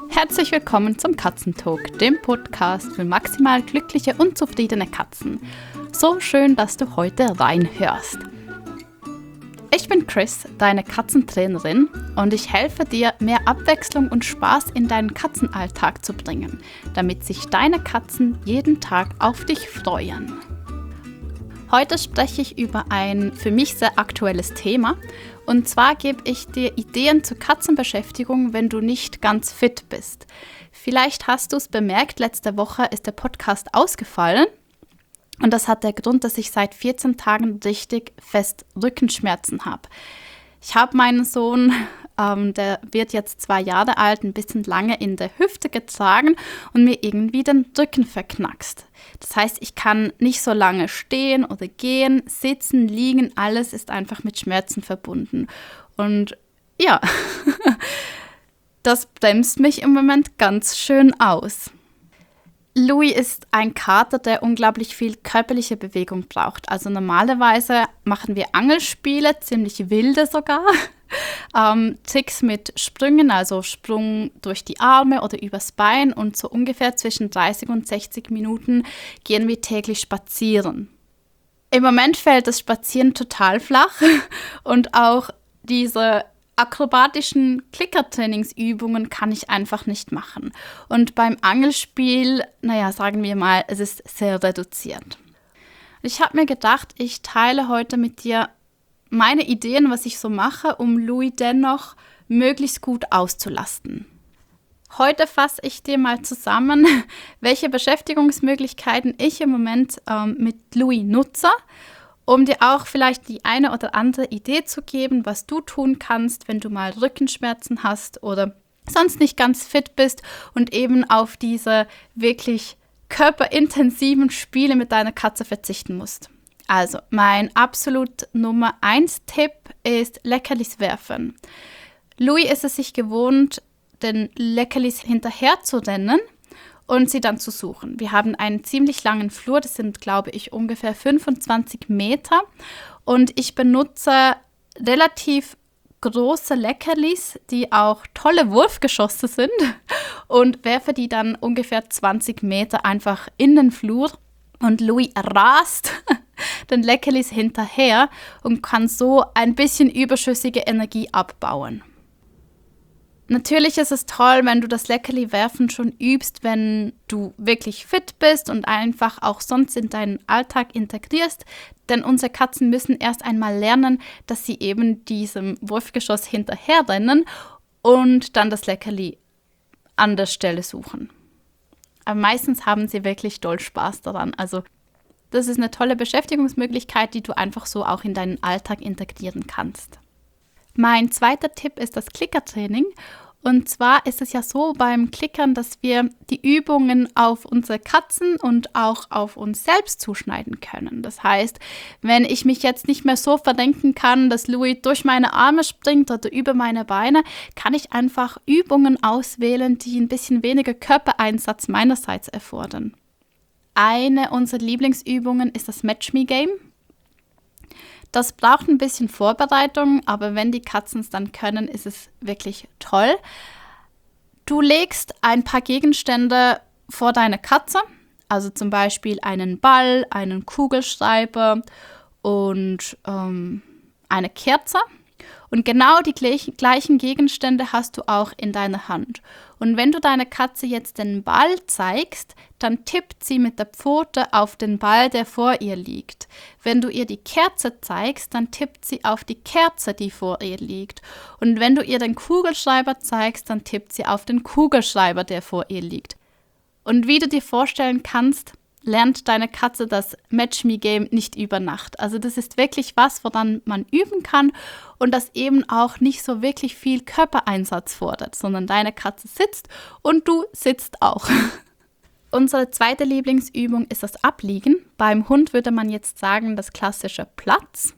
Herzlich willkommen zum Katzentalk, dem Podcast für maximal glückliche und zufriedene Katzen. So schön, dass du heute reinhörst. Ich bin Chris, deine Katzentrainerin, und ich helfe dir, mehr Abwechslung und Spaß in deinen Katzenalltag zu bringen, damit sich deine Katzen jeden Tag auf dich freuen. Heute spreche ich über ein für mich sehr aktuelles Thema, und zwar gebe ich dir Ideen zur Katzenbeschäftigung, wenn du nicht ganz fit bist. Vielleicht hast du es bemerkt, letzte Woche ist der Podcast ausgefallen. Und das hat der Grund, dass ich seit 14 Tagen richtig fest Rückenschmerzen habe. Ich habe meinen Sohn, der wird jetzt 2 Jahre alt, ein bisschen lange in der Hüfte getragen und mir irgendwie den Rücken verknackst. Das heißt, ich kann nicht so lange stehen oder gehen, sitzen, liegen, alles ist einfach mit Schmerzen verbunden. Und ja, das bremst mich im Moment ganz schön aus. Louis ist ein Kater, der unglaublich viel körperliche Bewegung braucht. Also normalerweise machen wir Angelspiele, ziemlich wilde sogar. Tricks mit Sprüngen, also Sprung durch die Arme oder übers Bein, und so ungefähr zwischen 30 und 60 Minuten gehen wir täglich spazieren. Im Moment fällt das Spazieren total flach und auch diese akrobatischen Klickertrainingsübungen kann ich einfach nicht machen. Und beim Angelspiel, sagen wir mal, es ist sehr reduziert. Ich habe mir gedacht, ich teile heute mit dir meine Ideen, was ich so mache, um Louis dennoch möglichst gut auszulasten. Heute fasse ich dir mal zusammen, welche Beschäftigungsmöglichkeiten ich im Moment mit Louis nutze, um dir auch vielleicht die eine oder andere Idee zu geben, was du tun kannst, wenn du mal Rückenschmerzen hast oder sonst nicht ganz fit bist und eben auf diese wirklich körperintensiven Spiele mit deiner Katze verzichten musst. Also, mein absolut Nummer 1 Tipp ist Leckerlis werfen. Louis ist es sich gewohnt, den Leckerlis hinterher zu rennen und sie dann zu suchen. Wir haben einen ziemlich langen Flur, das sind, glaube ich, ungefähr 25 Meter. Und ich benutze relativ große Leckerlis, die auch tolle Wurfgeschosse sind, und werfe die dann ungefähr 20 Meter einfach in den Flur. Und Louis rast den Leckerlis hinterher und kann so ein bisschen überschüssige Energie abbauen. Natürlich ist es toll, wenn du das Leckerli-Werfen schon übst, wenn du wirklich fit bist und einfach auch sonst in deinen Alltag integrierst. Denn unsere Katzen müssen erst einmal lernen, dass sie eben diesem Wurfgeschoss hinterherrennen und dann das Leckerli an der Stelle suchen. Aber meistens haben sie wirklich doll Spaß daran. Also das ist eine tolle Beschäftigungsmöglichkeit, die du einfach so auch in deinen Alltag integrieren kannst. Mein zweiter Tipp ist das Klickertraining. Und zwar ist es ja so beim Klickern, dass wir die Übungen auf unsere Katzen und auch auf uns selbst zuschneiden können. Das heißt, wenn ich mich jetzt nicht mehr so verrenken kann, dass Louis durch meine Arme springt oder über meine Beine, kann ich einfach Übungen auswählen, die ein bisschen weniger Körpereinsatz meinerseits erfordern. Eine unserer Lieblingsübungen ist das Match Me Game. Das braucht ein bisschen Vorbereitung, aber wenn die Katzen es dann können, ist es wirklich toll. Du legst ein paar Gegenstände vor deine Katze, also zum Beispiel einen Ball, einen Kugelschreiber und eine Kerze. Und genau die gleichen Gegenstände hast du auch in deiner Hand. Und wenn du deiner Katze jetzt den Ball zeigst, dann tippt sie mit der Pfote auf den Ball, der vor ihr liegt. Wenn du ihr die Kerze zeigst, dann tippt sie auf die Kerze, die vor ihr liegt. Und wenn du ihr den Kugelschreiber zeigst, dann tippt sie auf den Kugelschreiber, der vor ihr liegt. Und wie du dir vorstellen kannst, lernt deine Katze das Match-Me-Game nicht über Nacht. Also das ist wirklich was, woran man üben kann und das eben auch nicht so wirklich viel Körpereinsatz fordert, sondern deine Katze sitzt und du sitzt auch. Unsere zweite Lieblingsübung ist das Abliegen. Beim Hund würde man jetzt sagen, das klassische Platz.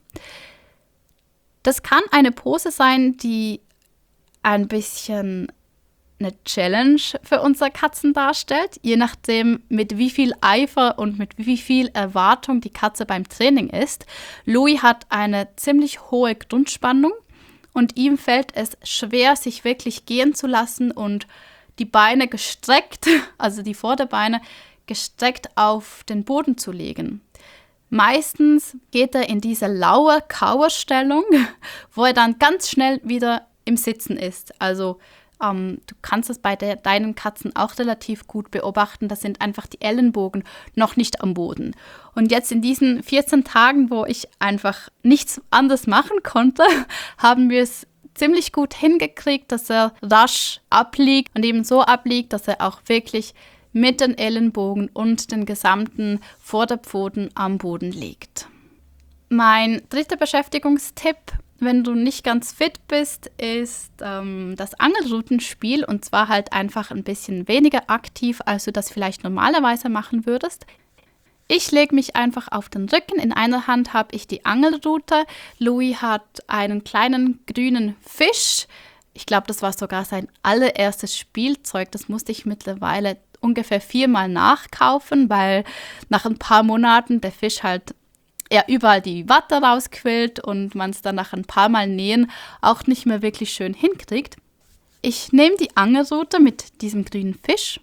Das kann eine Pose sein, die ein bisschen eine Challenge für unsere Katzen darstellt, je nachdem, mit wie viel Eifer und mit wie viel Erwartung die Katze beim Training ist. Louis hat eine ziemlich hohe Grundspannung und ihm fällt es schwer, sich wirklich gehen zu lassen und die Beine gestreckt, also die Vorderbeine gestreckt auf den Boden zu legen. Meistens geht er in diese laue Kauerstellung, wo er dann ganz schnell wieder im Sitzen ist. Also du kannst es bei deinen Katzen auch relativ gut beobachten. Da sind einfach die Ellenbogen noch nicht am Boden. Und jetzt in diesen 14 Tagen, wo ich einfach nichts anderes machen konnte, haben wir es ziemlich gut hingekriegt, dass er rasch abliegt und eben so abliegt, dass er auch wirklich mit den Ellenbogen und den gesamten Vorderpfoten am Boden liegt. Mein dritter Beschäftigungstipp, wenn du nicht ganz fit bist, ist das Angelroutenspiel, und zwar halt einfach ein bisschen weniger aktiv, als du das vielleicht normalerweise machen würdest. Ich lege mich einfach auf den Rücken. In einer Hand habe ich die Angelrute. Louis hat einen kleinen grünen Fisch. Ich glaube, das war sogar sein allererstes Spielzeug. Das musste ich mittlerweile ungefähr 4-mal nachkaufen, weil nach ein paar Monaten der Fisch halt überall die Watte rausquillt und man es dann nach ein paar Mal nähen auch nicht mehr wirklich schön hinkriegt. Ich nehme die Angelrute mit diesem grünen Fisch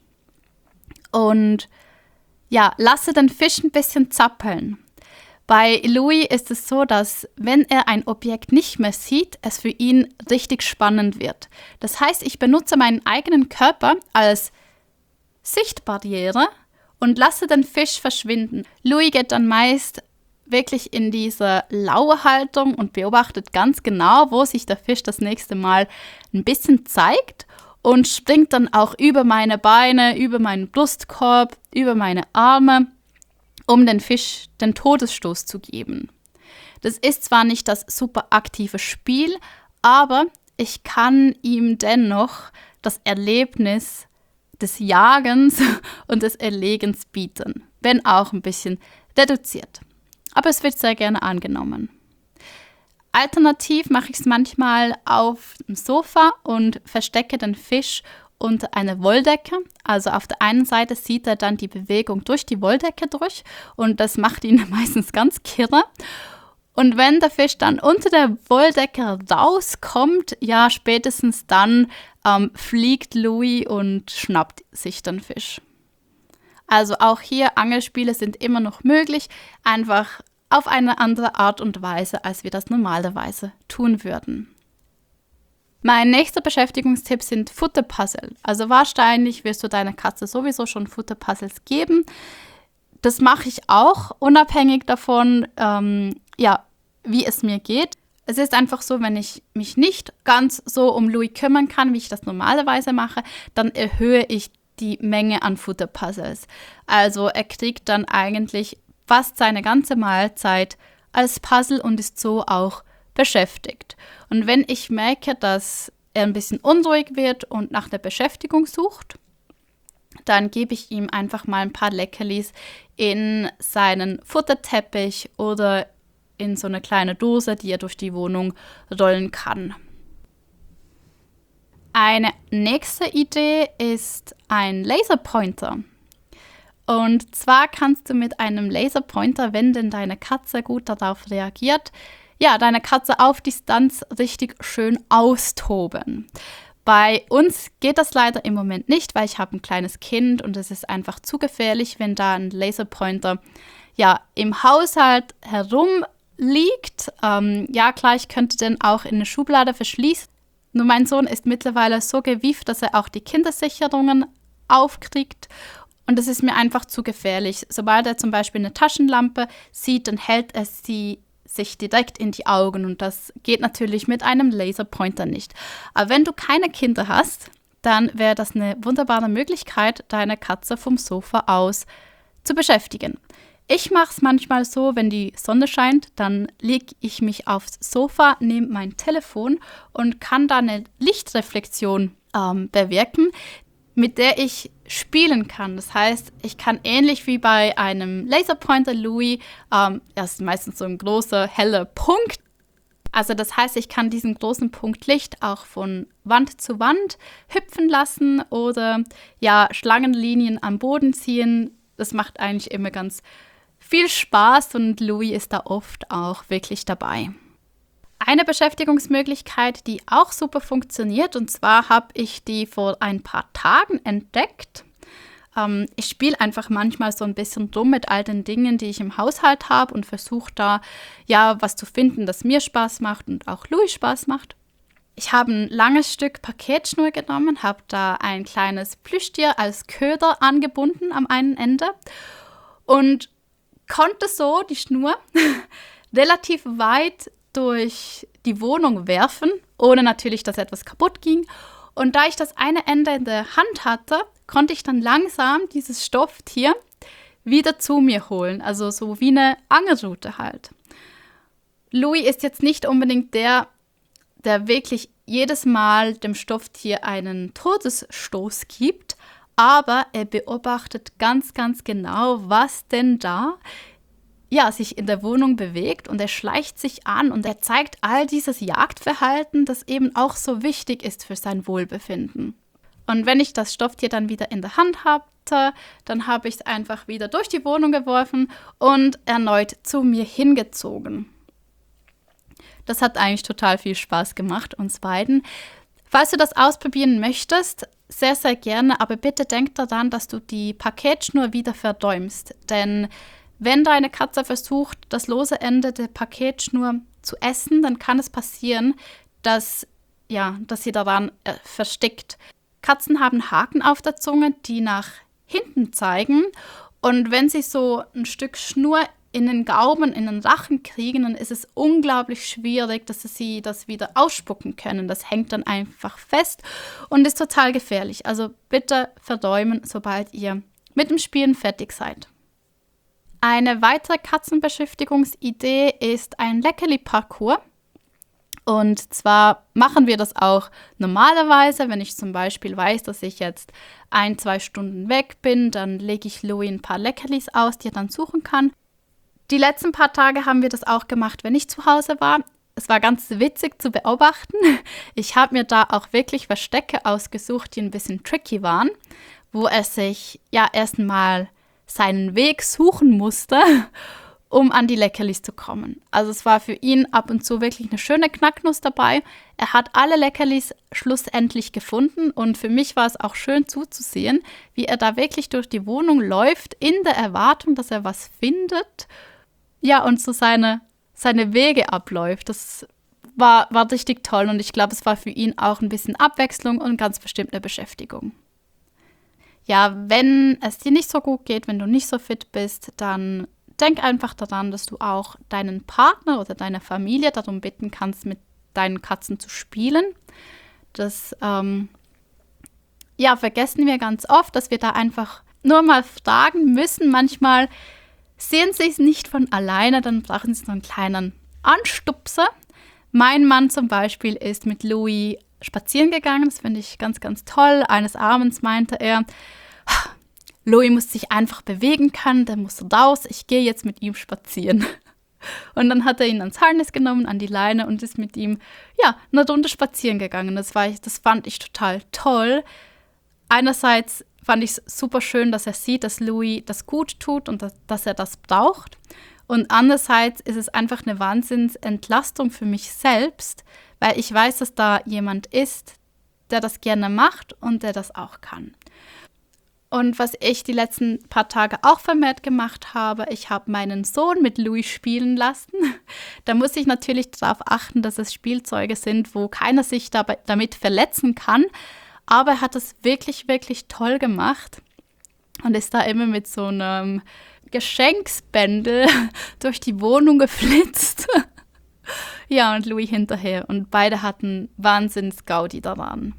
und lasse den Fisch ein bisschen zappeln. Bei Louis ist es so, dass wenn er ein Objekt nicht mehr sieht, es für ihn richtig spannend wird. Das heißt, ich benutze meinen eigenen Körper als Sichtbarriere und lasse den Fisch verschwinden. Louis geht dann meist wirklich in diese laue Haltung und beobachtet ganz genau, wo sich der Fisch das nächste Mal ein bisschen zeigt und springt dann auch über meine Beine, über meinen Brustkorb, über meine Arme, um den Fisch den Todesstoß zu geben. Das ist zwar nicht das super aktive Spiel, aber ich kann ihm dennoch das Erlebnis des Jagens und des Erlegens bieten, wenn auch ein bisschen reduziert. Aber es wird sehr gerne angenommen. Alternativ mache ich es manchmal auf dem Sofa und verstecke den Fisch unter einer Wolldecke. Also auf der einen Seite sieht er dann die Bewegung durch die Wolldecke durch und das macht ihn meistens ganz kirre. Und wenn der Fisch dann unter der Wolldecke rauskommt, spätestens dann fliegt Louis und schnappt sich den Fisch. Also auch hier, Angelspiele sind immer noch möglich, einfach auf eine andere Art und Weise, als wir das normalerweise tun würden. Mein nächster Beschäftigungstipp sind Futterpuzzle. Also wahrscheinlich wirst du deiner Katze sowieso schon Futterpuzzles geben. Das mache ich auch, unabhängig davon, wie es mir geht. Es ist einfach so, wenn ich mich nicht ganz so um Louis kümmern kann, wie ich das normalerweise mache, dann erhöhe ich die Menge an Futterpuzzles. Also er kriegt dann eigentlich fast seine ganze Mahlzeit als Puzzle und ist so auch beschäftigt. Und wenn ich merke, dass er ein bisschen unruhig wird und nach der Beschäftigung sucht, dann gebe ich ihm einfach mal ein paar Leckerlis in seinen Futterteppich oder in so eine kleine Dose, die er durch die Wohnung rollen kann. Eine nächste Idee ist ein Laserpointer. Und zwar kannst du mit einem Laserpointer, wenn denn deine Katze gut darauf reagiert, deine Katze auf Distanz richtig schön austoben. Bei uns geht das leider im Moment nicht, weil ich habe ein kleines Kind und es ist einfach zu gefährlich, wenn da ein Laserpointer im Haushalt herumliegt. Klar, ich könnte den auch in eine Schublade verschließen. Nur mein Sohn ist mittlerweile so gewieft, dass er auch die Kindersicherungen aufkriegt. Und das ist mir einfach zu gefährlich. Sobald er zum Beispiel eine Taschenlampe sieht, dann hält er sie sich direkt in die Augen. Und das geht natürlich mit einem Laserpointer nicht. Aber wenn du keine Kinder hast, dann wäre das eine wunderbare Möglichkeit, deine Katze vom Sofa aus zu beschäftigen. Ich mache es manchmal so, wenn die Sonne scheint, dann lege ich mich aufs Sofa, nehme mein Telefon und kann da eine Lichtreflexion bewirken, mit der ich spielen kann. Das heißt, ich kann ähnlich wie bei einem Laserpointer Louis, das ist meistens so ein großer, heller Punkt. Also das heißt, ich kann diesen großen Punkt Licht auch von Wand zu Wand hüpfen lassen oder Schlangenlinien am Boden ziehen. Das macht eigentlich immer ganz viel Spaß und Louis ist da oft auch wirklich dabei. Eine Beschäftigungsmöglichkeit, die auch super funktioniert, und zwar habe ich die vor ein paar Tagen entdeckt. Ich spiele einfach manchmal so ein bisschen rum mit all den Dingen, die ich im Haushalt habe und versuche da ja was zu finden, das mir Spaß macht und auch Louis Spaß macht. Ich habe ein langes Stück Paketschnur genommen, habe da ein kleines Plüschtier als Köder angebunden am einen Ende und konnte so die Schnur relativ weit durch die Wohnung werfen, ohne natürlich, dass etwas kaputt ging. Und da ich das eine Ende in der Hand hatte, konnte ich dann langsam dieses Stofftier wieder zu mir holen. Also so wie eine Angelrute halt. Louis ist jetzt nicht unbedingt der wirklich jedes Mal dem Stofftier einen Todesstoß gibt, aber er beobachtet ganz, ganz genau, was denn da sich in der Wohnung bewegt, und er schleicht sich an und er zeigt all dieses Jagdverhalten, das eben auch so wichtig ist für sein Wohlbefinden. Und wenn ich das Stofftier dann wieder in der Hand hatte, dann habe ich es einfach wieder durch die Wohnung geworfen und erneut zu mir hingezogen. Das hat eigentlich total viel Spaß gemacht, uns beiden. Falls du das ausprobieren möchtest, sehr, sehr gerne, aber bitte denk daran, dass du die Paketschnur wieder verdäumst, denn wenn deine Katze versucht, das lose Ende der Paketschnur zu essen, dann kann es passieren, dass sie daran verstickt. Katzen haben Haken auf der Zunge, die nach hinten zeigen. Und wenn sie so ein Stück Schnur in den Gaumen, in den Rachen kriegen, dann ist es unglaublich schwierig, dass sie das wieder ausspucken können. Das hängt dann einfach fest und ist total gefährlich. Also bitte verdäumen, sobald ihr mit dem Spielen fertig seid. Eine weitere Katzenbeschäftigungsidee ist ein Leckerli-Parcours. Und zwar machen wir das auch normalerweise, wenn ich zum Beispiel weiß, dass ich jetzt 1-2 Stunden weg bin, dann lege ich Louis ein paar Leckerlis aus, die er dann suchen kann. Die letzten paar Tage haben wir das auch gemacht, wenn ich zu Hause war. Es war ganz witzig zu beobachten. Ich habe mir da auch wirklich Verstecke ausgesucht, die ein bisschen tricky waren, wo er sich erstmal seinen Weg suchen musste, um an die Leckerlis zu kommen. Also es war für ihn ab und zu wirklich eine schöne Knacknuss dabei. Er hat alle Leckerlis schlussendlich gefunden und für mich war es auch schön zuzusehen, wie er da wirklich durch die Wohnung läuft, in der Erwartung, dass er was findet. Ja, und so seine Wege abläuft. Das war richtig toll und ich glaube, es war für ihn auch ein bisschen Abwechslung und ganz bestimmt eine Beschäftigung. Ja, wenn es dir nicht so gut geht, wenn du nicht so fit bist, dann denk einfach daran, dass du auch deinen Partner oder deine Familie darum bitten kannst, mit deinen Katzen zu spielen. Das vergessen wir ganz oft, dass wir da einfach nur mal fragen müssen. Manchmal sehen sie es nicht von alleine, dann brauchen sie so einen kleinen Anstupser. Mein Mann zum Beispiel ist mit Louis spazieren gegangen. Das finde ich ganz, ganz toll. Eines Abends meinte er, Louis muss sich einfach bewegen können, der muss raus, ich gehe jetzt mit ihm spazieren. Und dann hat er ihn ans Harness genommen, an die Leine und ist mit ihm, eine Runde spazieren gegangen. Das fand ich total toll. Einerseits fand ich es super schön, dass er sieht, dass Louis das gut tut und dass er das braucht. Und andererseits ist es einfach eine Wahnsinnsentlastung für mich selbst, weil ich weiß, dass da jemand ist, der das gerne macht und der das auch kann. Und was ich die letzten paar Tage auch vermehrt gemacht habe, ich habe meinen Sohn mit Louis spielen lassen. Da muss ich natürlich darauf achten, dass es Spielzeuge sind, wo keiner sich damit verletzen kann. Aber er hat es wirklich, wirklich toll gemacht und ist da immer mit so einem Geschenksbändel durch die Wohnung geflitzt. Ja, und Louis hinterher. Und beide hatten Wahnsinns-Gaudi daran.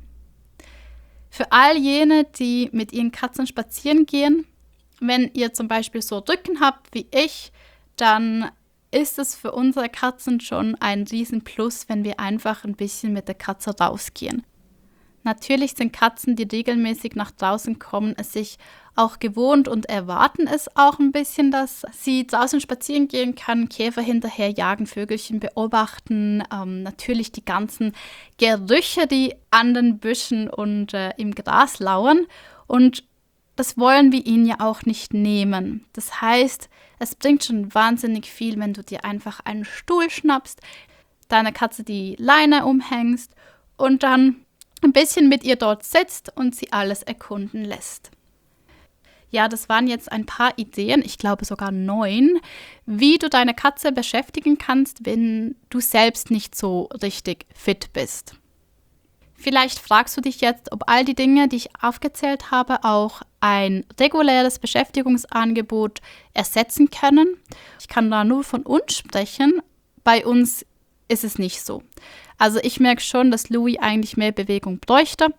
Für all jene, die mit ihren Katzen spazieren gehen, wenn ihr zum Beispiel so Rücken habt wie ich, dann ist es für unsere Katzen schon ein Riesenplus, wenn wir einfach ein bisschen mit der Katze rausgehen. Natürlich sind Katzen, die regelmäßig nach draußen kommen, es sich auch gewohnt und erwarten es auch ein bisschen, dass sie draußen spazieren gehen können, Käfer hinterherjagen, Vögelchen beobachten, natürlich die ganzen Gerüche, die an den Büschen und im Gras lauern. Und das wollen wir ihnen ja auch nicht nehmen. Das heißt, es bringt schon wahnsinnig viel, wenn du dir einfach einen Stuhl schnappst, deiner Katze die Leine umhängst und dann ein bisschen mit ihr dort sitzt und sie alles erkunden lässt. Ja, das waren jetzt ein paar Ideen, ich glaube sogar 9, wie du deine Katze beschäftigen kannst, wenn du selbst nicht so richtig fit bist. Vielleicht fragst du dich jetzt, ob all die Dinge, die ich aufgezählt habe, auch ein reguläres Beschäftigungsangebot ersetzen können. Ich kann da nur von uns sprechen. Bei uns ist es nicht so. Also ich merke schon, dass Louis eigentlich mehr Bewegung bräuchte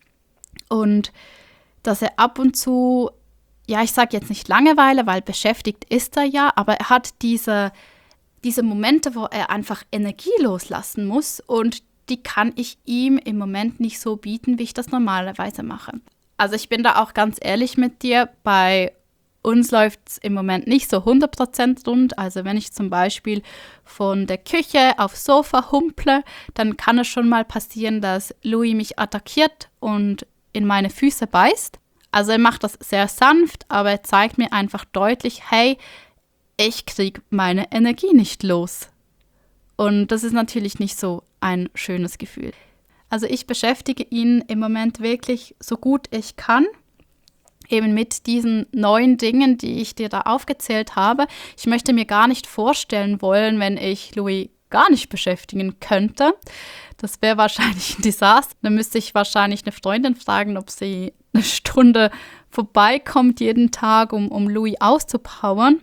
und dass er ab und zu, ja, ich sage jetzt nicht Langeweile, weil beschäftigt ist er ja, aber er hat diese Momente, wo er einfach Energie loslassen muss und die kann ich ihm im Moment nicht so bieten, wie ich das normalerweise mache. Also ich bin da auch ganz ehrlich mit dir, bei uns läuft es im Moment nicht so 100% rund. Also wenn ich zum Beispiel von der Küche aufs Sofa humple, dann kann es schon mal passieren, dass Louis mich attackiert und in meine Füße beißt. Also er macht das sehr sanft, aber er zeigt mir einfach deutlich, hey, ich kriege meine Energie nicht los. Und das ist natürlich nicht so ein schönes Gefühl. Also ich beschäftige ihn im Moment wirklich so gut ich kann, eben mit diesen 9 Dingen, die ich dir da aufgezählt habe. Ich möchte mir gar nicht vorstellen wollen, wenn ich Louis gar nicht beschäftigen könnte. Das wäre wahrscheinlich ein Desaster. Dann müsste ich wahrscheinlich eine Freundin fragen, ob sie eine Stunde vorbeikommt jeden Tag, um Louis auszupowern.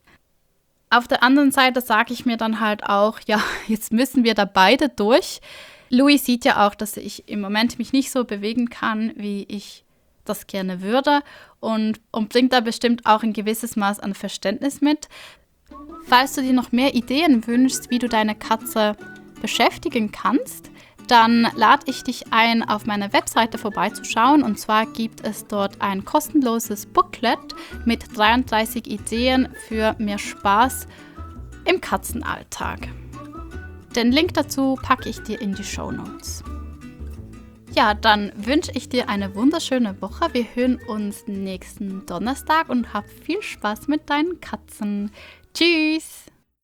Auf der anderen Seite sage ich mir dann halt auch, ja, jetzt müssen wir da beide durch. Louis sieht ja auch, dass ich im Moment mich nicht so bewegen kann, wie ich das gerne würde und bringt da bestimmt auch ein gewisses Maß an Verständnis mit. Falls du dir noch mehr Ideen wünschst, wie du deine Katze beschäftigen kannst, dann lade ich dich ein, auf meiner Webseite vorbeizuschauen. Und zwar gibt es dort ein kostenloses Booklet mit 33 Ideen für mehr Spaß im Katzenalltag. Den Link dazu packe ich dir in die Shownotes. Ja, dann wünsche ich dir eine wunderschöne Woche. Wir hören uns nächsten Donnerstag und hab viel Spaß mit deinen Katzen. Tschüss!